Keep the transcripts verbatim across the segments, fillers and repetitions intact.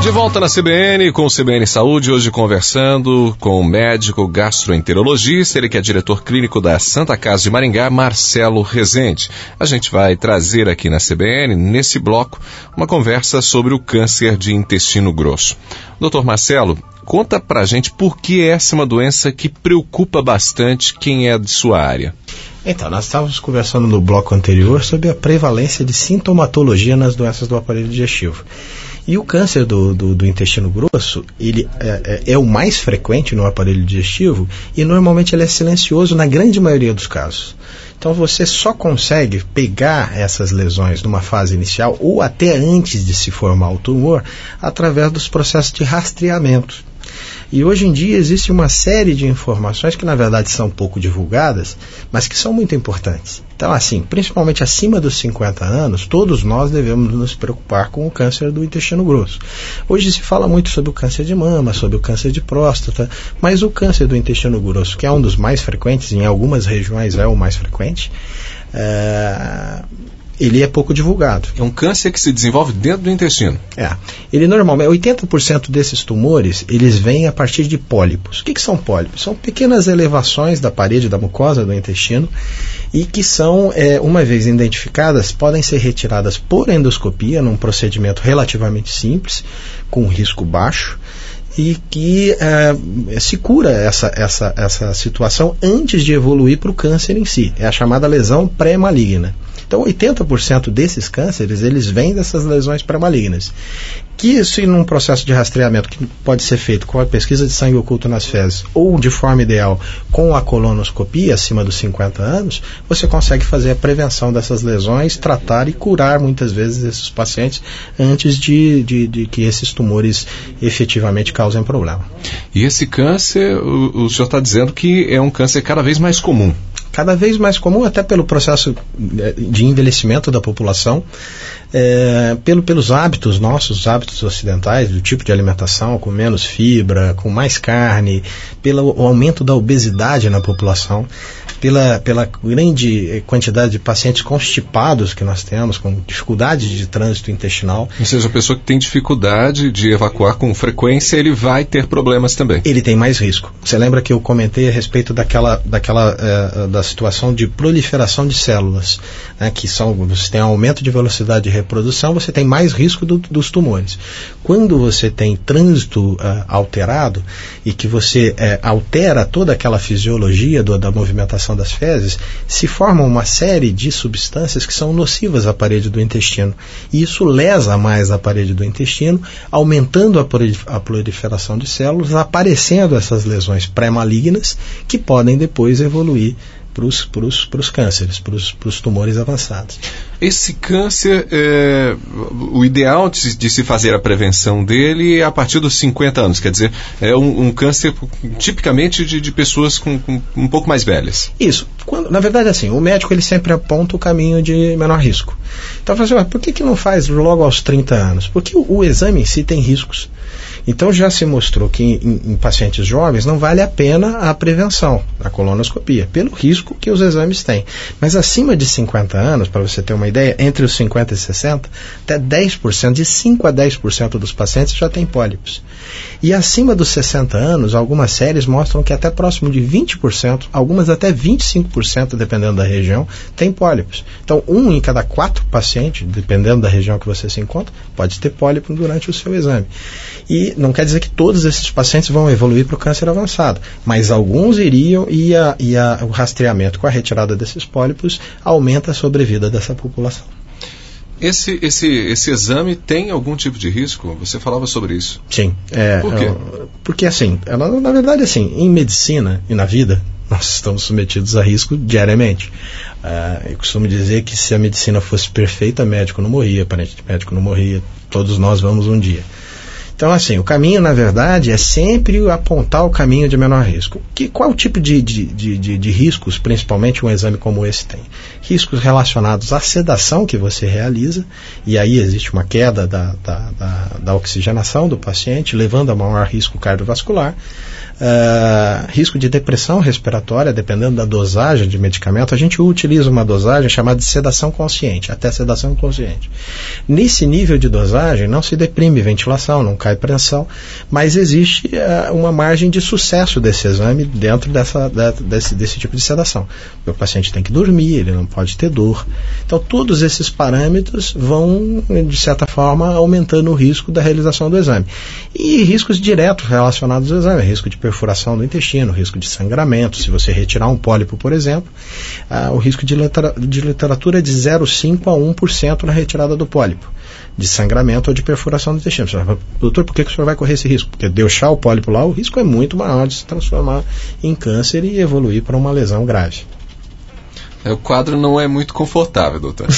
De volta na C B N, com o C B N Saúde, hoje conversando com o médico gastroenterologista, ele que é diretor clínico da Santa Casa de Maringá, Marcelo Rezende. A gente vai trazer aqui na C B N, nesse bloco, uma conversa sobre o câncer de intestino grosso. Doutor Marcelo, conta pra gente por que essa é uma doença que preocupa bastante quem é de sua área. Então, nós estávamos conversando no bloco anterior sobre a prevalência de sintomatologia nas doenças do aparelho digestivo. E o câncer do, do, do intestino grosso, ele é, é, é o mais frequente no aparelho digestivo e normalmente ele é silencioso na grande maioria dos casos. Então você só consegue pegar essas lesões numa fase inicial ou até antes de se formar o tumor através dos processos de rastreamento. E hoje em dia existe uma série de informações que na verdade são pouco divulgadas, mas que são muito importantes. Então assim, principalmente acima dos cinquenta anos, todos nós devemos nos preocupar com o câncer do intestino grosso. Hoje se fala muito sobre o câncer de mama, sobre o câncer de próstata, mas o câncer do intestino grosso, que é um dos mais frequentes, em algumas regiões é o mais frequente, é... ele é pouco divulgado. É um câncer que se desenvolve dentro do intestino. É. Ele normalmente, oitenta por cento desses tumores, eles vêm a partir de pólipos. O que, que são pólipos? São pequenas elevações da parede da mucosa do intestino e que são, é, uma vez identificadas, podem ser retiradas por endoscopia, num procedimento relativamente simples, com risco baixo, e que é, se cura essa, essa, essa situação antes de evoluir para o câncer em si. É a chamada lesão pré-maligna. Então, oitenta por cento desses cânceres, eles vêm dessas lesões pré-malignas. Que isso, num processo de rastreamento que pode ser feito com a pesquisa de sangue oculto nas fezes ou, de forma ideal, com a colonoscopia acima dos cinquenta anos, você consegue fazer a prevenção dessas lesões, tratar e curar, muitas vezes, esses pacientes antes de, de, de que esses tumores efetivamente causem problema. E esse câncer, o, o senhor está dizendo que é um câncer cada vez mais comum. Cada vez mais comum, até pelo processo de envelhecimento da população, é, pelo, pelos hábitos nossos, hábitos ocidentais, do tipo de alimentação, com menos fibra, com mais carne, pelo aumento da obesidade na população, pela, pela grande quantidade de pacientes constipados que nós temos, com dificuldade de trânsito intestinal. Ou seja, a pessoa que tem dificuldade de evacuar com frequência, ele vai ter problemas também. Ele tem mais risco. Você lembra que eu comentei a respeito daquela, daquela é, da situação de proliferação de células, né, que são, você tem aumento de velocidade de reprodução, você tem mais risco do, dos tumores. Quando você tem trânsito uh, alterado e que você uh, altera toda aquela fisiologia do, da movimentação das fezes, se forma uma série de substâncias que são nocivas à parede do intestino. E isso lesa mais a parede do intestino, aumentando a, a proliferação de células, aparecendo essas lesões pré-malignas que podem depois evoluir para os cânceres, para os tumores avançados. Esse câncer, é, o ideal de, de se fazer a prevenção dele é a partir dos cinquenta anos, quer dizer, é um, um câncer tipicamente de, de pessoas com, com um pouco mais velhas. Isso. Quando, na verdade, assim, o médico ele sempre aponta o caminho de menor risco. Então, assim, por que, que não faz logo aos trinta anos? Porque o, o exame em si tem riscos. Então já se mostrou que em, em pacientes jovens não vale a pena a prevenção, a colonoscopia, pelo risco que os exames têm. Mas acima de cinquenta anos, para você ter uma ideia, entre os cinquenta e sessenta, até dez por cento, de cinco a dez por cento dos pacientes já têm pólipos. E acima dos sessenta anos, algumas séries mostram que até próximo de vinte por cento, algumas até vinte e cinco por cento, dependendo da região, tem pólipos. Então, um em cada quatro pacientes, dependendo da região que você se encontra, pode ter pólipo durante o seu exame. E não quer dizer que todos esses pacientes vão evoluir para o câncer avançado, mas alguns iriam e, a, e a, o rastreamento com a retirada desses pólipos aumenta a sobrevida dessa população. Esse, esse, esse exame tem algum tipo de risco? Você falava sobre isso. Sim. É, Por quê? É, porque assim, ela, na verdade assim, em medicina e na vida, nós estamos submetidos a risco diariamente. Uh, eu costumo dizer que se a medicina fosse perfeita, médico não morria, parente de médico não morria, todos nós vamos um dia. Então, assim, o caminho, na verdade, é sempre apontar o caminho de menor risco. Que, qual tipo de, de, de, de, de riscos, principalmente um exame como esse tem? Riscos relacionados à sedação que você realiza, e aí existe uma queda da, da, da, da oxigenação do paciente, levando a maior risco cardiovascular. Uh, risco de depressão respiratória, dependendo da dosagem de medicamento. A gente utiliza uma dosagem chamada de sedação consciente, até sedação inconsciente. Nesse nível de dosagem, não se deprime ventilação, não cai pressão, mas existe uh, uma margem de sucesso desse exame dentro dessa, da, desse, desse tipo de sedação. O paciente tem que dormir, ele não pode ter dor. Então, todos esses parâmetros vão, de certa forma, aumentando o risco da realização do exame. E riscos diretos relacionados ao exame, risco de perfuração do intestino, risco de sangramento, se você retirar um pólipo, por exemplo, uh, o risco de, litera, de literatura é de zero vírgula cinco por cento a um por cento na retirada do pólipo, de sangramento ou de perfuração do intestino. Você fala, doutor, por que, que o senhor vai correr esse risco? Porque deixar o pólipo lá, o risco é muito maior de se transformar em câncer e evoluir para uma lesão grave. O quadro não é muito confortável, doutor.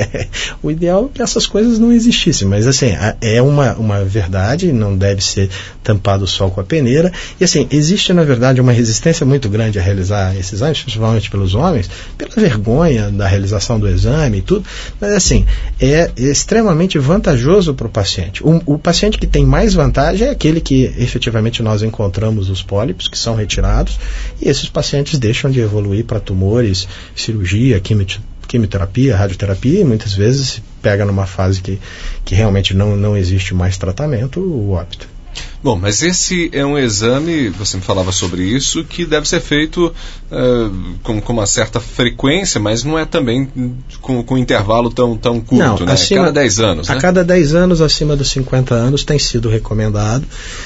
O ideal é que essas coisas não existissem, mas assim, é uma, uma verdade, não deve ser tampado o sol com a peneira, e assim, existe na verdade uma resistência muito grande a realizar esses exames, principalmente pelos homens, pela vergonha da realização do exame e tudo, mas assim, é extremamente vantajoso para o paciente. O, o paciente que tem mais vantagem é aquele que efetivamente nós encontramos os pólipos, que são retirados, e esses pacientes deixam de evoluir para tumores, cirurgia, quimioterapia, radioterapia, e muitas vezes se pega numa fase que, que realmente não, não existe mais tratamento, o óbito. Bom, mas esse é um exame, você me falava sobre isso, que deve ser feito uh, com, com uma certa frequência, mas não é também com, com um intervalo tão, tão curto, não, né? Acima, a cada dez anos, A né? cada dez anos, acima dos cinquenta anos, tem sido recomendado.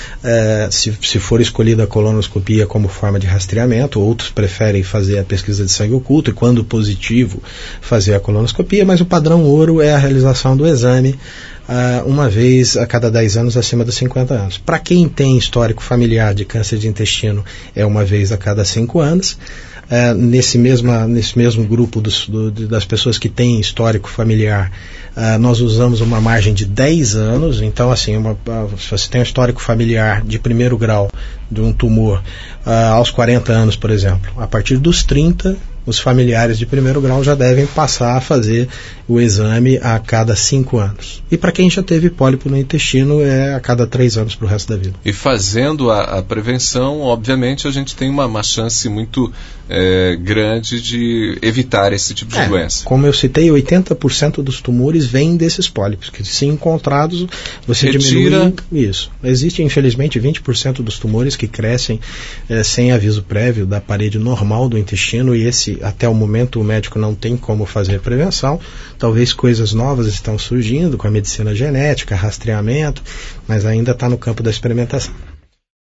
É, se, se for escolhida a colonoscopia como forma de rastreamento, outros preferem fazer a pesquisa de sangue oculto e, quando positivo, fazer a colonoscopia, mas o padrão ouro é a realização do exame uh, uma vez a cada dez anos acima dos cinquenta anos. Para quem tem histórico familiar de câncer de intestino, é uma vez a cada cinco anos. Uh, nesse, mesma, nesse mesmo grupo dos, do, das pessoas que têm histórico familiar, uh, nós usamos uma margem de dez anos. Então, assim, uma, uh, se você tem um histórico familiar de primeiro grau de um tumor uh, aos quarenta anos, por exemplo, a partir dos trinta, os familiares de primeiro grau já devem passar a fazer o exame a cada cinco anos. E para quem já teve pólipo no intestino, é a cada três anos para o resto da vida. E fazendo a, a prevenção, obviamente, a gente tem uma, uma chance muito é, grande de evitar esse tipo de é, doença. Como eu citei, oitenta por cento dos tumores vêm desses pólipos, que se encontrados, você retira... diminui isso. Existe, infelizmente, vinte por cento dos tumores que crescem é, sem aviso prévio da parede normal do intestino, e esse, até o momento, o médico não tem como fazer prevenção. Talvez coisas novas estão surgindo com a medicina genética, rastreamento, mas ainda está no campo da experimentação.